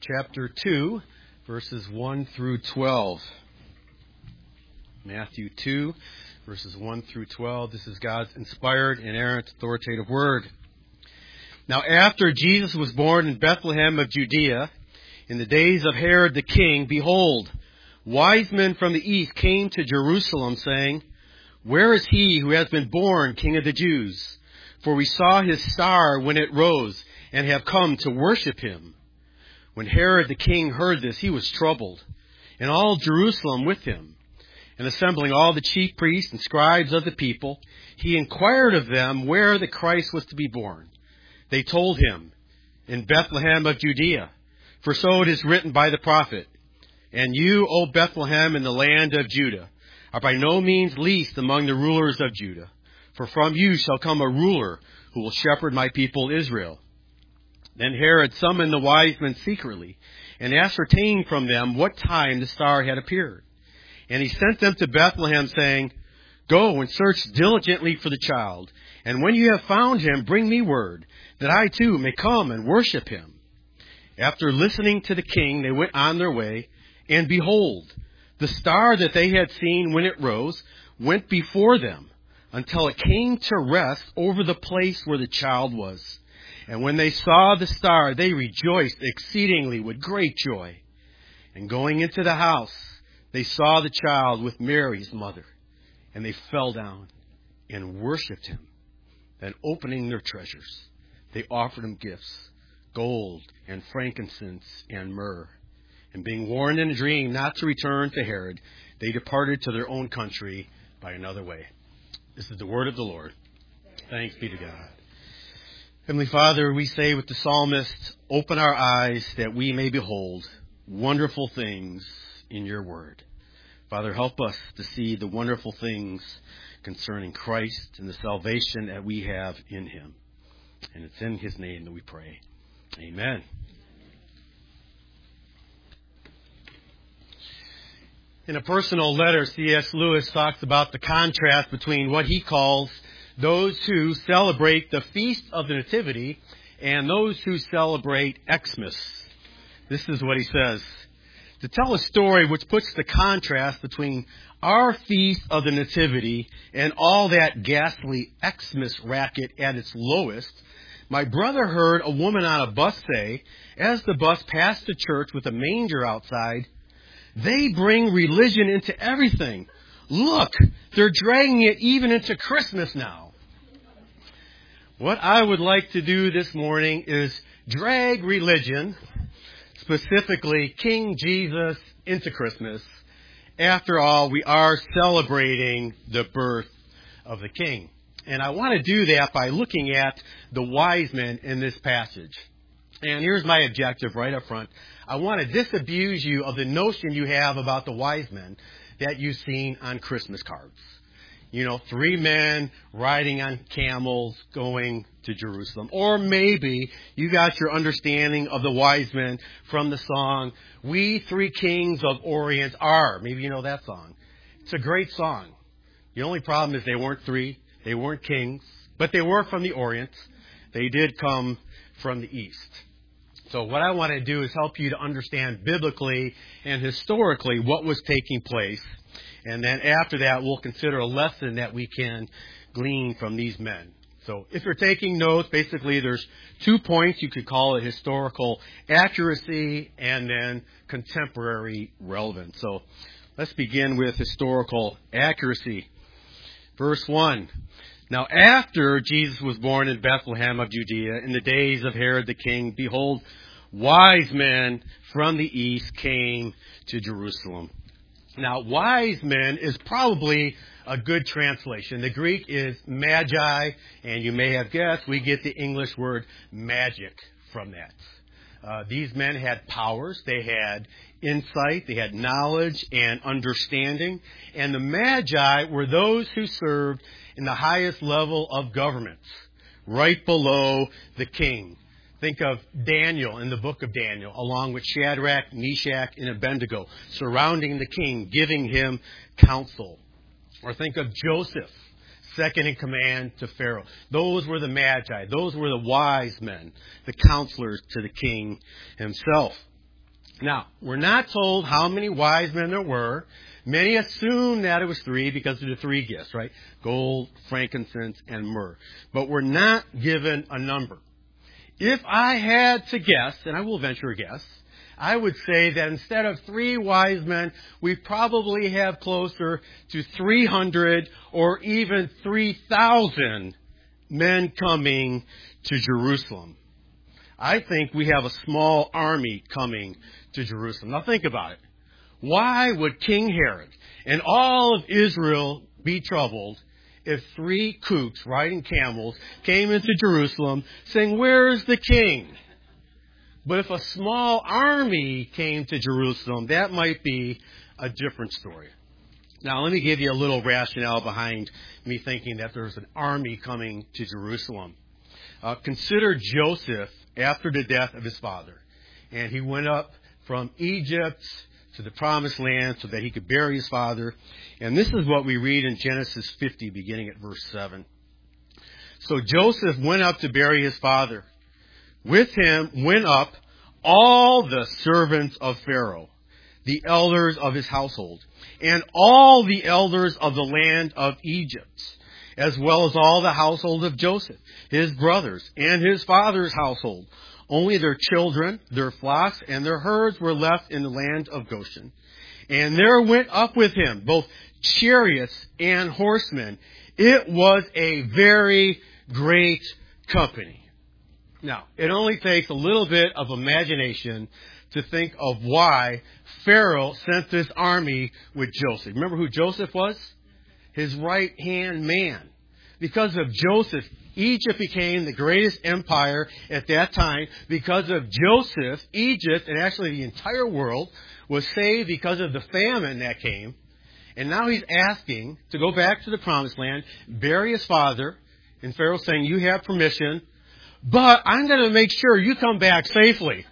chapter 2, verses 1 through 12. Matthew 2, verses 1 through 12. This is God's inspired, inerrant, authoritative word. Now after Jesus was born in Bethlehem of Judea, in the days of Herod the king, behold, wise men from the east came to Jerusalem, saying, Where is he who has been born King of the Jews? For we saw his star when it rose, and have come to worship him. When Herod the king heard this, he was troubled, and all Jerusalem with him. And assembling all the chief priests and scribes of the people, he inquired of them where the Christ was to be born. They told him, In Bethlehem of Judea, for so it is written by the prophet, And you, O Bethlehem, in the land of Judah, are by no means least among the rulers of Judah. For from you shall come a ruler who will shepherd my people Israel. Then Herod summoned the wise men secretly, and ascertained from them what time the star had appeared. And he sent them to Bethlehem, saying, Go and search diligently for the child, and when you have found him, bring me word, that I too may come and worship him. After listening to the king, they went on their way, and behold, the star that they had seen when it rose went before them, until it came to rest over the place where the child was. And when they saw the star, they rejoiced exceedingly with great joy. And going into the house, they saw the child with Mary, his mother, and they fell down and worshipped him. Then opening their treasures, they offered him gifts, gold and frankincense and myrrh. And being warned in a dream not to return to Herod, they departed to their own country by another way. This is the word of the Lord. Thanks be to God. Heavenly Father, we say with the psalmist, open our eyes that we may behold wonderful things in your word. Father, help us to see the wonderful things concerning Christ and the salvation that we have in him. And it's in his name that we pray. Amen. In a personal letter, C.S. Lewis talks about the contrast between what he calls those who celebrate the Feast of the Nativity and those who celebrate Xmas. This is what he says. To tell a story which puts the contrast between our Feast of the Nativity and all that ghastly Xmas racket at its lowest, my brother heard a woman on a bus say, as the bus passed the church with a manger outside, They bring religion into everything. Look, they're dragging it even into Christmas now. What I would like to do this morning is drag religion, specifically King Jesus, into Christmas. After all, we are celebrating the birth of the King. And I want to do that by looking at the wise men in this passage. And here's my objective right up front. I want to disabuse you of the notion you have about the wise men that you've seen on Christmas cards. You know, 3 men riding on camels going to Jerusalem. Or maybe you got your understanding of the wise men from the song, We 3 Kings of Orient Are. Maybe you know that song. It's a great song. The only problem is they weren't 3. They weren't kings. But they were from the Orient. They did come from the East. So what I want to do is help you to understand biblically and historically what was taking place. And then after that, we'll consider a lesson that we can glean from these men. So if you're taking notes, basically there's 2 points. You could call it historical accuracy and then contemporary relevance. So let's begin with historical accuracy. Verse 1. Now after Jesus was born in Bethlehem of Judea, in the days of Herod the king, behold, wise men from the east came to Jerusalem. Now, wise men is probably a good translation. The Greek is magi, and you may have guessed we get the English word magic from that. These men had powers, they had insight, they had knowledge and understanding, and the magi were those who served in the highest level of government, right below the king. Think of Daniel in the book of Daniel, along with Shadrach, Meshach, and Abednego, surrounding the king, giving him counsel. Or think of Joseph, second in command to Pharaoh. Those were the magi. Those were the wise men, the counselors to the king himself. Now, we're not told how many wise men there were. Many assume that it was 3 because of the 3 gifts, right? Gold, frankincense, and myrrh. But we're not given a number. If I had to guess, and I will venture a guess, I would say that instead of 3 wise men, we probably have closer to 300 or even 3,000 men coming to Jerusalem. I think we have a small army coming to Jerusalem. Now think about it. Why would King Herod and all of Israel be troubled if 3 cooks riding camels came into Jerusalem saying, "Where's the king?" But if a small army came to Jerusalem, that might be a different story. Now, let me give you a little rationale behind me thinking that there's an army coming to Jerusalem. Consider Joseph after the death of his father. And he went up from Egypt to the promised land so that he could bury his father. And this is what we read in Genesis 50, beginning at verse 7. So Joseph went up to bury his father. With him went up all the servants of Pharaoh, the elders of his household, and all the elders of the land of Egypt, as well as all the household of Joseph, his brothers, and his father's household. Only their children, their flocks, and their herds were left in the land of Goshen. And there went up with him both chariots and horsemen. It was a very great company. Now, it only takes a little bit of imagination to think of why Pharaoh sent this army with Joseph. Remember who Joseph was? His right-hand man. Because of Joseph, Egypt became the greatest empire at that time. Because of Joseph, Egypt, and actually the entire world, was saved because of the famine that came. And now he's asking to go back to the promised land, bury his father, and Pharaoh's saying, "You have permission, but I'm going to make sure you come back safely."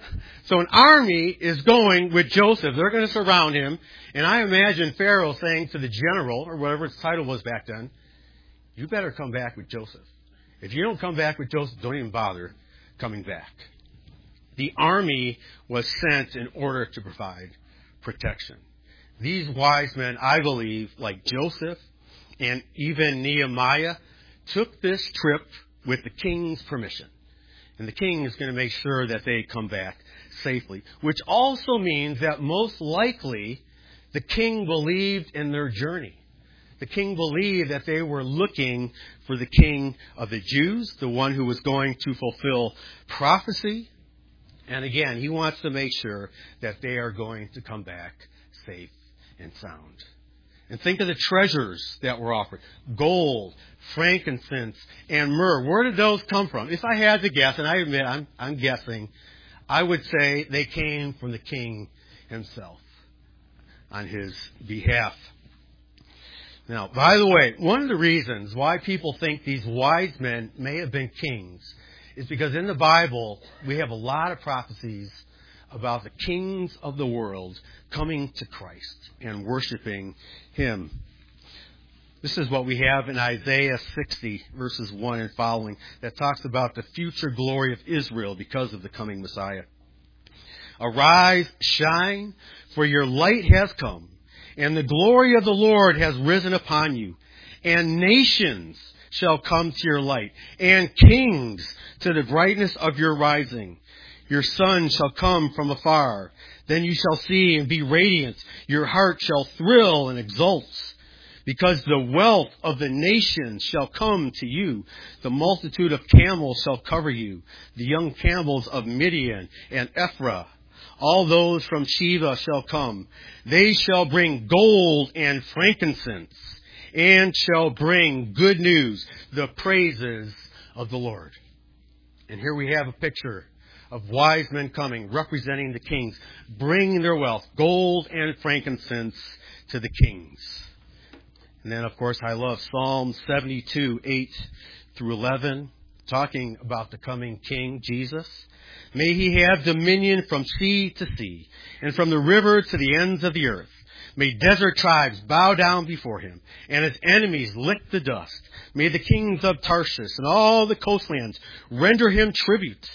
So an army is going with Joseph. They're going to surround him. And I imagine Pharaoh saying to the general, or whatever his title was back then, "You better come back with Joseph. If you don't come back with Joseph, don't even bother coming back." The army was sent in order to provide protection. These wise men, I believe, like Joseph and even Nehemiah, took this trip with the king's permission. And the king is going to make sure that they come back safely, which also means that most likely the king believed in their journey. The king believed that they were looking for the king of the Jews, the one who was going to fulfill prophecy. And again, he wants to make sure that they are going to come back safe and sound. And think of the treasures that were offered. Gold, frankincense, and myrrh. Where did those come from? If I had to guess, and I admit I'm guessing, I would say they came from the king himself on his behalf. Now, by the way, one of the reasons why people think these wise men may have been kings is because in the Bible, we have a lot of prophecies about the kings of the world coming to Christ and worshiping Him. This is what we have in Isaiah 60, verses 1 and following, that talks about the future glory of Israel because of the coming Messiah. "Arise, shine, for your light has come, and the glory of the Lord has risen upon you. And nations shall come to your light, and kings to the brightness of your rising. Your sun shall come from afar. Then you shall see and be radiant. Your heart shall thrill and exult. Because the wealth of the nations shall come to you. The multitude of camels shall cover you. The young camels of Midian and Ephraim. All those from Sheba shall come. They shall bring gold and frankincense, and shall bring good news, the praises of the Lord." And here we have a picture of wise men coming, representing the kings, bringing their wealth, gold and frankincense, to the kings. And then, of course, I love Psalm 72, 8 through 11, talking about the coming King, Jesus. "May He have dominion from sea to sea, and from the river to the ends of the earth. May desert tribes bow down before Him, and His enemies lick the dust. May the kings of Tarshish and all the coastlands render Him tribute.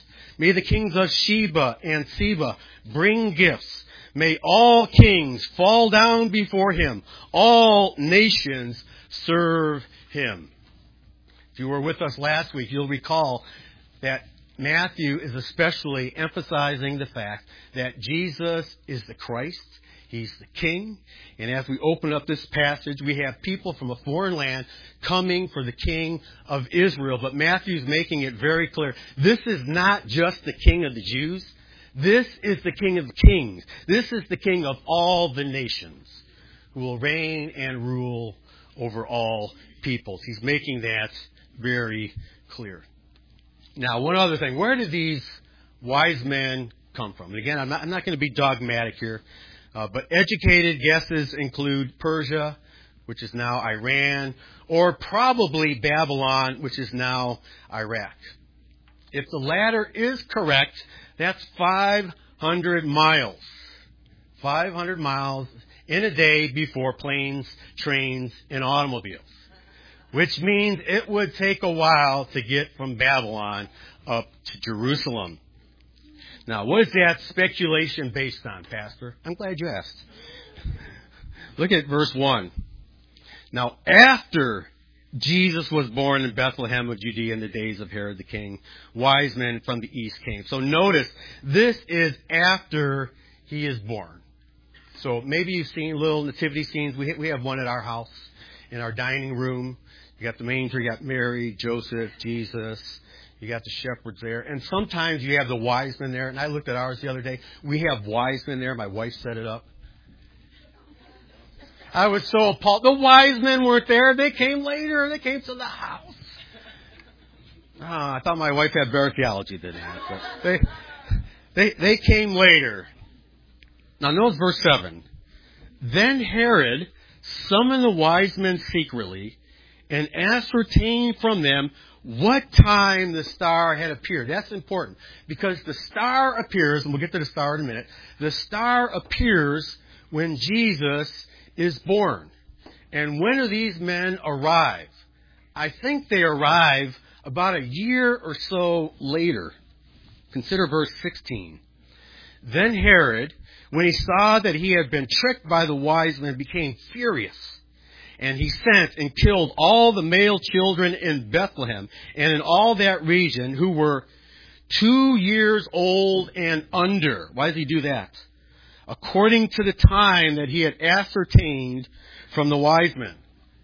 May the kings of Sheba and Seba bring gifts. May all kings fall down before him. All nations serve him. If you were with us last week, you'll recall that Matthew is especially emphasizing the fact that Jesus is the Christ. He's the King. And as we open up this passage, we have people from a foreign land coming for the King of Israel. But Matthew's making it very clear. This is not just the King of the Jews. This is the King of kings. This is the King of all the nations who will reign and rule over all peoples. He's making that very clear. Now, one other thing. Where did these wise men come from? And again, I'm not going to be dogmatic here. But educated guesses include Persia, which is now Iran, or probably Babylon, which is now Iraq. If the latter is correct, that's 500 miles. 500 miles in a day before planes, trains, and automobiles. Which means it would take a while to get from Babylon up to Jerusalem. Now, what is that speculation based on, Pastor? I'm glad you asked. Look at verse 1. Now, after Jesus was born in Bethlehem of Judea in the days of Herod the king, wise men from the east came. So notice, this is after he is born. So maybe you've seen little nativity scenes. We have one at our house in our dining room. You got the manger, you got Mary, Joseph, Jesus. You got the shepherds there. And sometimes you have the wise men there. And I looked at ours the other day. We have wise men there. My wife set it up. I was so appalled. The wise men weren't there. They came later. They came to the house. I thought my wife had better theology than that. But they came later. Now notice verse 7. Then Herod summoned the wise men secretly and ascertained from them what time the star had appeared. That's important because the star appears, and we'll get to the star in a minute. The star appears when Jesus is born. And when do these men arrive? I think they arrive about a year or so later. Consider verse 16. Then Herod, when he saw that he had been tricked by the wise men, became furious. And he sent and killed all the male children in Bethlehem and in all that region who were 2 years old and under. Why does he do that? According to the time that he had ascertained from the wise men.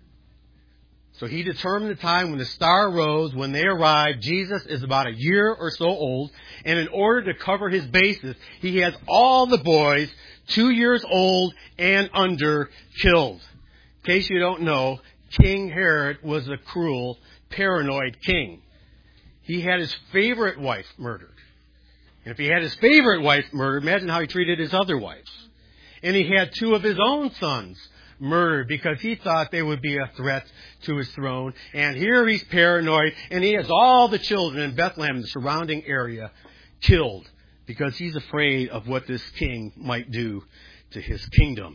So he determined the time when the star rose. When they arrived, Jesus is about a year or so old. And in order to cover his bases, he has all the boys 2 years old and under killed. In case you don't know, King Herod was a cruel, paranoid king. He had his favorite wife murdered. And if he had his favorite wife murdered, imagine how he treated his other wives. And he had 2 of his own sons murdered because he thought they would be a threat to his throne. And here he's paranoid, and he has all the children in Bethlehem and the surrounding area killed because he's afraid of what this king might do to his kingdom.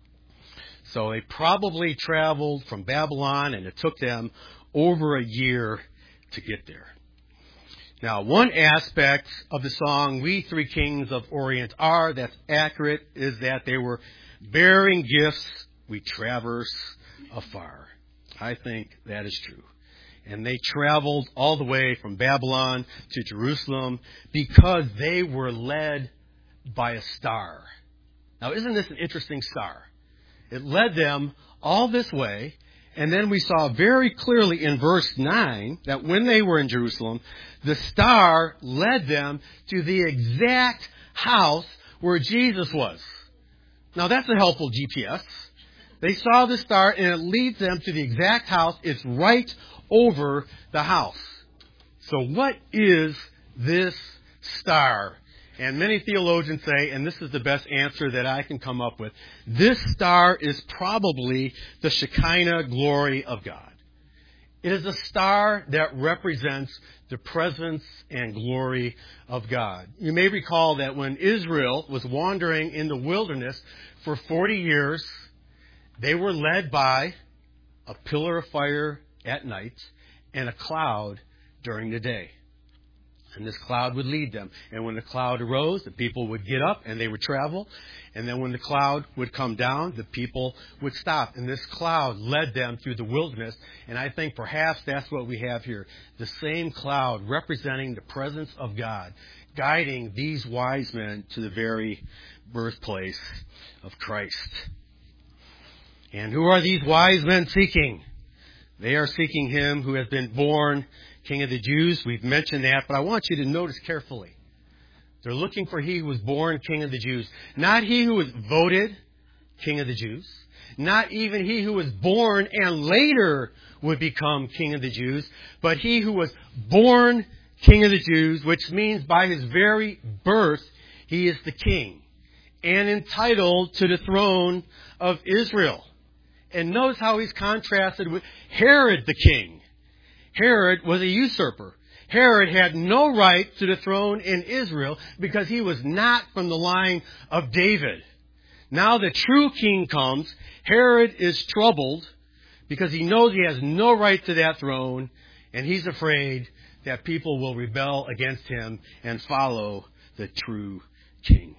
So they probably traveled from Babylon, and it took them over a year to get there. Now, one aspect of the song, We Three Kings of Orient Are, that's accurate, is that they were bearing gifts we traverse afar. I think that is true. And they traveled all the way from Babylon to Jerusalem because they were led by a star. Now, isn't this an interesting star? It led them all this way, and then we saw very clearly in verse 9 that when they were in Jerusalem, the star led them to the exact house where Jesus was. Now, that's a helpful GPS. They saw the star, and it leads them to the exact house. It's right over the house. So what is this star? And many theologians say, and this is the best answer that I can come up with, this star is probably the Shekinah glory of God. It is a star that represents the presence and glory of God. You may recall that when Israel was wandering in the wilderness for 40 years, they were led by a pillar of fire at night and a cloud during the day. And this cloud would lead them. And when the cloud arose, the people would get up and they would travel. And then when the cloud would come down, the people would stop. And this cloud led them through the wilderness. And I think perhaps that's what we have here. The same cloud representing the presence of God, guiding these wise men to the very birthplace of Christ. And who are these wise men seeking? They are seeking him who has been born King of the Jews. We've mentioned that, but I want you to notice carefully. They're looking for he who was born King of the Jews. Not he who was voted King of the Jews. Not even he who was born and later would become King of the Jews. But he who was born King of the Jews, which means by his very birth, he is the king and entitled to the throne of Israel. And notice how he's contrasted with Herod the king. Herod was a usurper. Herod had no right to the throne in Israel because he was not from the line of David. Now the true king comes. Herod is troubled because he knows he has no right to that throne, and he's afraid that people will rebel against him and follow the true king.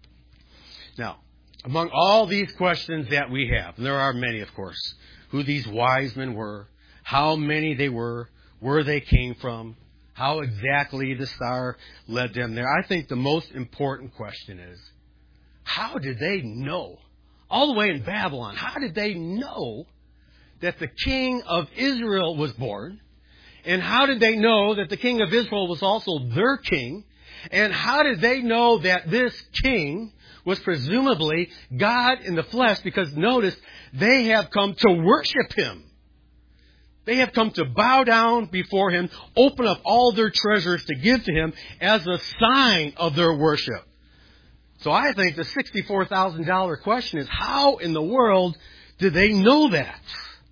Now, among all these questions that we have, and there are many, of course, who these wise men were, how many they were, where they came from, how exactly the star led them there. I think the most important question is, how did they know, all the way in Babylon, how did they know that the king of Israel was born? And how did they know that the king of Israel was also their king? And how did they know that this king was presumably God in the flesh? Because notice, they have come to worship him. They have come to bow down before him, open up all their treasures to give to him as a sign of their worship. So I think the $64,000 question is, how in the world did they know that?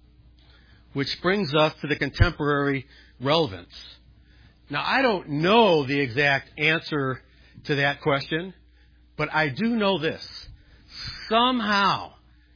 Which brings us to the contemporary relevance. Now, I don't know the exact answer to that question, but I do know this. Somehow,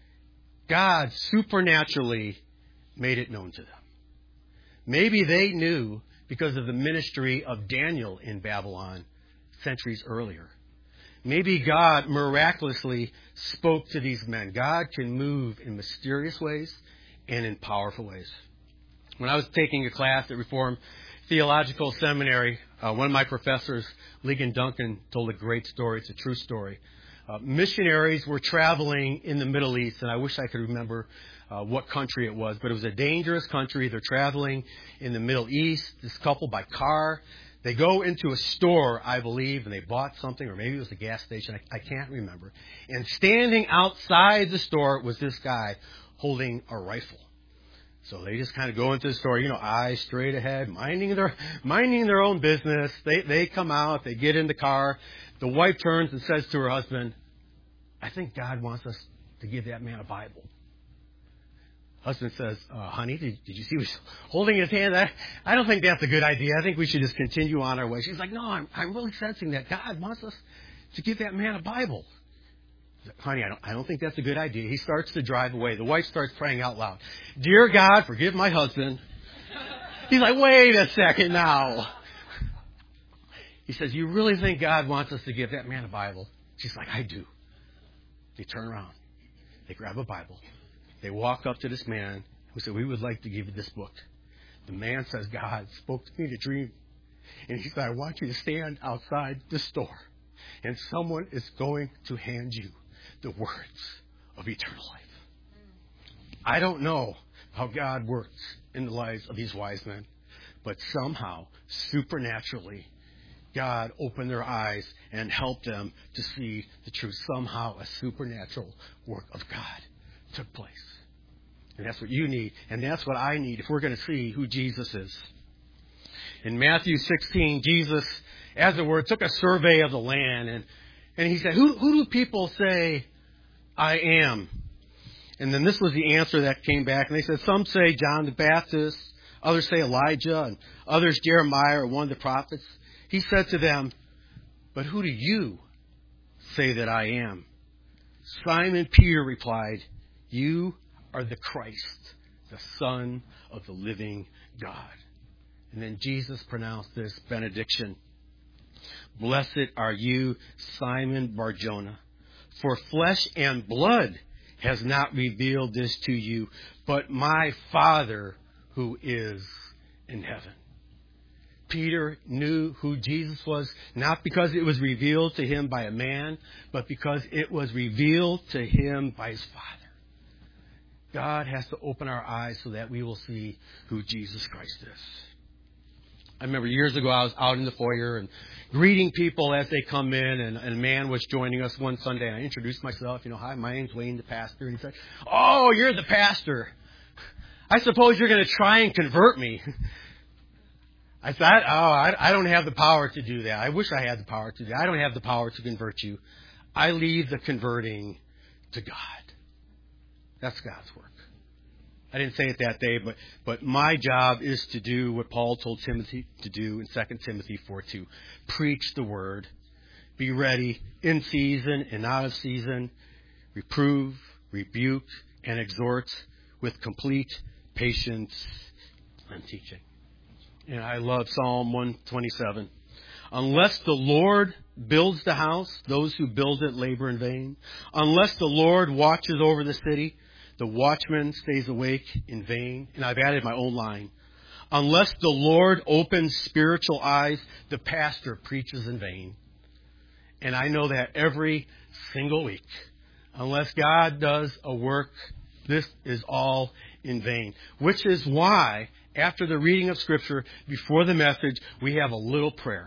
God supernaturally made it known to them. Maybe they knew because of the ministry of Daniel in Babylon centuries earlier. Maybe God miraculously spoke to these men. God can move in mysterious ways and in powerful ways. When I was taking a class at Reformed Theological Seminary, one of my professors, Ligon Duncan, told a great story. It's a true story. Missionaries were traveling in the Middle East, and I wish I could remember what country it was, but it was a dangerous country. They're traveling in the Middle East, this couple by car. They go into a store, I believe, and they bought something, or maybe it was a gas station. I can't remember. And standing outside the store was this guy holding a rifle. So they just kind of go into the store, eyes straight ahead, minding their own business. They come out, they get in the car. The wife turns and says to her husband, "I think God wants us to give that man a Bible." Husband says, "Honey, did you see he's holding his hand? I don't think that's a good idea. I think we should just continue on our way." She's like, "No, I'm really sensing that God wants us to give that man a Bible." "Honey, I don't think that's a good idea." He starts to drive away. The wife starts praying out loud, "Dear God, forgive my husband." He's like, "Wait a second now." He says, "You really think God wants us to give that man a Bible?" She's like, "I do." They turn around. They grab a Bible. They walk up to this man who said, "We would like to give you this book." The man says, "God spoke to me in a dream. And he said, I want you to stand outside the store. And someone is going to hand you the words of eternal life." I don't know how God works in the lives of these wise men, but somehow, supernaturally, God opened their eyes and helped them to see the truth. Somehow, a supernatural work of God took place. And that's what you need, and that's what I need if we're going to see who Jesus is. In Matthew 16, Jesus, as it were, took a survey of the land, and he said, who do people say I am? And then this was the answer that came back. And they said, some say John the Baptist, others say Elijah, and others Jeremiah or one of the prophets. He said to them, but who do you say that I am? Simon Peter replied, you are the Christ, the Son of the living God. And then Jesus pronounced this benediction. Blessed are you, Simon Bar-Jonah, for flesh and blood has not revealed this to you, but my Father who is in heaven. Peter knew who Jesus was, not because it was revealed to him by a man, but because it was revealed to him by his Father. God has to open our eyes so that we will see who Jesus Christ is. I remember years ago I was out in the foyer and greeting people as they come in, and a man was joining us one Sunday. And I introduced myself, hi, my name's Wayne, the pastor. And he said, "Oh, you're the pastor. I suppose you're going to try and convert me." I said, I don't have the power to do that. I wish I had the power to do that. I don't have the power to convert you. I leave the converting to God. That's God's work. I didn't say it that day, but my job is to do what Paul told Timothy to do in 2 Timothy 4:2. Preach the word. Be ready in season and out of season. Reprove, rebuke, and exhort with complete patience and teaching. And I love Psalm 127. Unless the Lord builds the house, those who build it labor in vain. Unless the Lord watches over the city, the watchman stays awake in vain. And I've added my own line. Unless the Lord opens spiritual eyes, the pastor preaches in vain. And I know that every single week. Unless God does a work, this is all in vain. Which is why, after the reading of Scripture, before the message, we have a little prayer.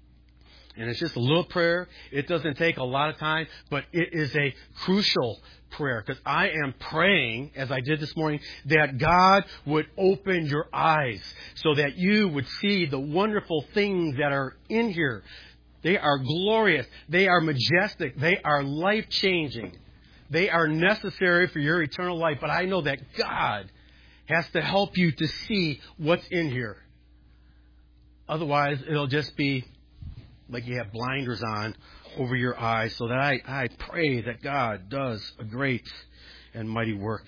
And it's just a little prayer. It doesn't take a lot of time, but it is a crucial prayer. Because I am praying, as I did this morning, that God would open your eyes so that you would see the wonderful things that are in here. They are glorious. They are majestic. They are life-changing. They are necessary for your eternal life. But I know that God has to help you to see what's in here. Otherwise, it'll just be like you have blinders on over your eyes. So that I pray that God does a great and mighty work.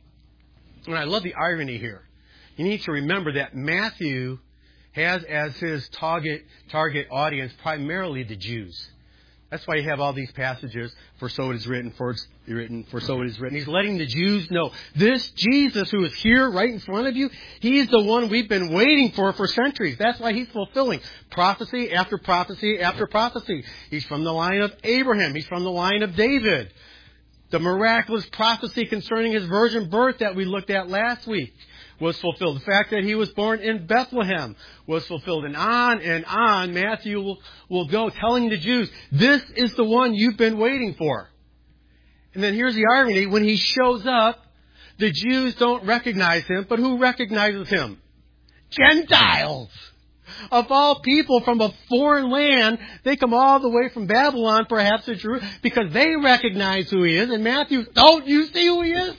And I love the irony here. You need to remember that Matthew has as his target audience primarily the Jews. That's why you have all these passages, for so it is written, for so it is written. He's letting the Jews know, this Jesus who is here right in front of you, he's the one we've been waiting for centuries. That's why he's fulfilling prophecy after prophecy after prophecy. He's from the line of Abraham. He's from the line of David. The miraculous prophecy concerning his virgin birth that we looked at last week was fulfilled. The fact that he was born in Bethlehem was fulfilled. And on Matthew will go telling the Jews, this is the one you've been waiting for. And then here's the irony. When he shows up, the Jews don't recognize him. But who recognizes him? Gentiles. Of all people from a foreign land, they come all the way from Babylon, perhaps to Jerusalem, because they recognize who he is. And Matthew, don't you see who he is?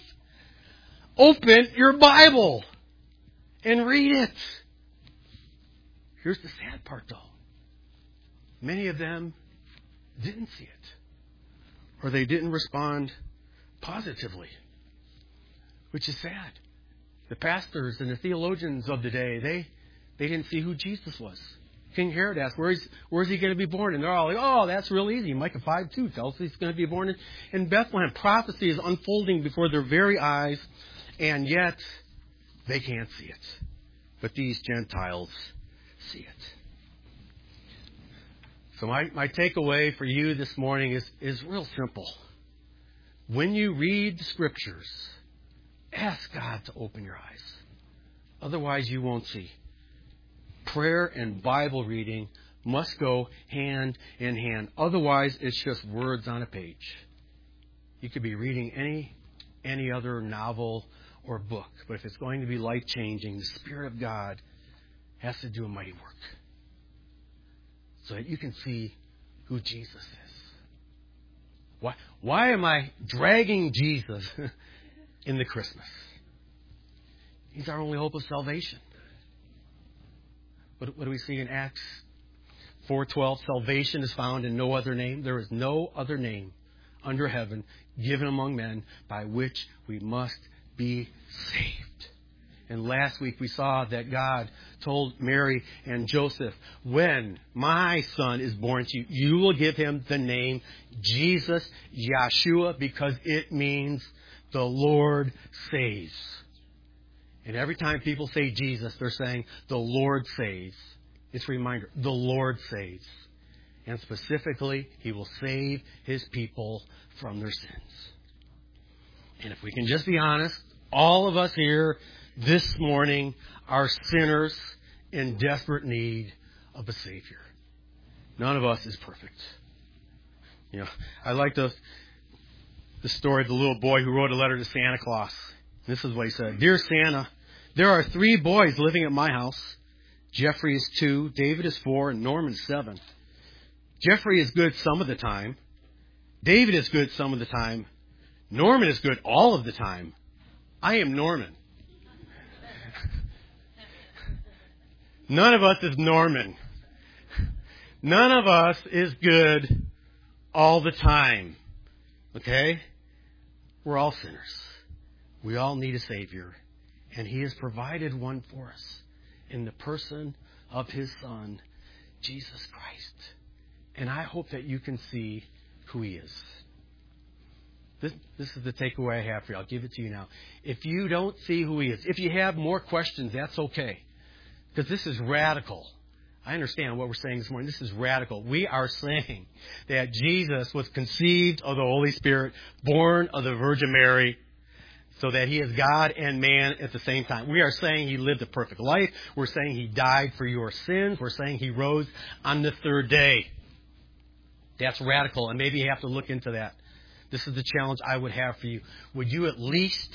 Open your Bible and read it. Here's the sad part, though. Many of them didn't see it, or they didn't respond positively, which is sad. The pastors and the theologians of the day, they didn't see who Jesus was. King Herod asked, where is he going to be born? And they're all like, oh, that's real easy. Micah 5:2 tells us he's going to be born in Bethlehem. Prophecy is unfolding before their very eyes, and yet they can't see it. But these Gentiles see it. So my takeaway for you this morning is real simple. When you read the Scriptures, ask God to open your eyes. Otherwise, you won't see. Prayer and Bible reading must go hand in hand. Otherwise, it's just words on a page. You could be reading any other novel or book, but if it's going to be life-changing, the Spirit of God has to do a mighty work so that you can see who Jesus is. Why am I dragging Jesus in the Christmas? He's our only hope of salvation. What do we see in Acts 4:12? Salvation is found in no other name. There is no other name under heaven given among men by which we must be saved. And last week we saw that God told Mary and Joseph, when my son is born to you, you will give him the name Jesus, Yeshua, because it means the Lord saves. And every time people say Jesus, they're saying the Lord saves. It's a reminder, the Lord saves. And specifically, He will save His people from their sins. And if we can just be honest, all of us here this morning are sinners in desperate need of a Savior. None of us is perfect. You know, I like the story of the little boy who wrote a letter to Santa Claus. This is what he said. Dear Santa, there are 3 boys living at my house. Jeffrey is 2, David is 4, and Norman is 7. Jeffrey is good some of the time. David is good some of the time. Norman is good all of the time. I am Norman. None of us is Norman. None of us is good all the time. Okay? We're all sinners. We all need a Savior. And He has provided one for us in the person of His Son, Jesus Christ. And I hope that you can see who He is. This is the takeaway I have for you. I'll give it to you now. If you don't see who He is, if you have more questions, that's okay. Because this is radical. I understand what we're saying this morning. This is radical. We are saying that Jesus was conceived of the Holy Spirit, born of the Virgin Mary, so that He is God and man at the same time. We are saying He lived a perfect life. We're saying He died for your sins. We're saying He rose on the 3rd day. That's radical, and maybe you have to look into that. This is the challenge I would have for you. Would you at least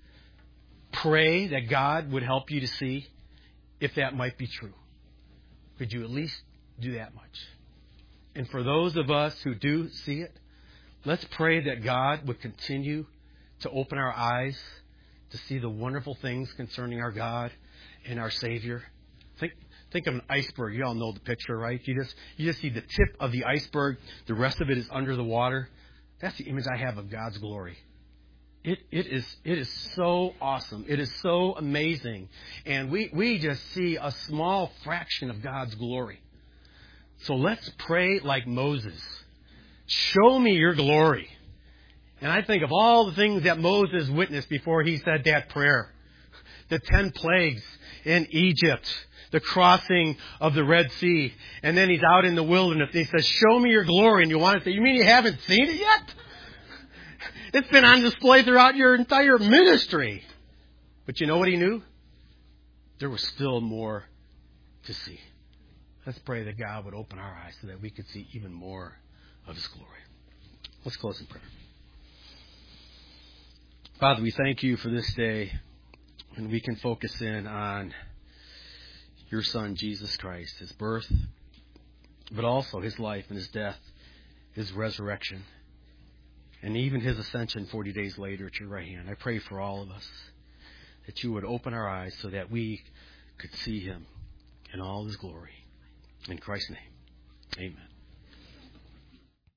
pray that God would help you to see if that might be true? Could you at least do that much? And for those of us who do see it, let's pray that God would continue to open our eyes to see the wonderful things concerning our God and our Savior. Think of an iceberg. You all know the picture, right? You just see the tip of the iceberg. The rest of it is under the water. That's the image I have of God's glory. It is so awesome. It is so amazing. And we just see a small fraction of God's glory. So let's pray like Moses. Show me your glory. And I think of all the things that Moses witnessed before he said that prayer. The 10 plagues in Egypt. The crossing of the Red Sea. And then he's out in the wilderness and he says, show me your glory. And you want to say, you mean you haven't seen it yet? It's been on display throughout your entire ministry. But you know what he knew? There was still more to see. Let's pray that God would open our eyes so that we could see even more of His glory. Let's close in prayer. Father, we thank You for this day, and we can focus in on Your Son, Jesus Christ, His birth, but also His life and His death, His resurrection, and even His ascension 40 days later at Your right hand. I pray for all of us that You would open our eyes so that we could see Him in all His glory. In Christ's name, amen.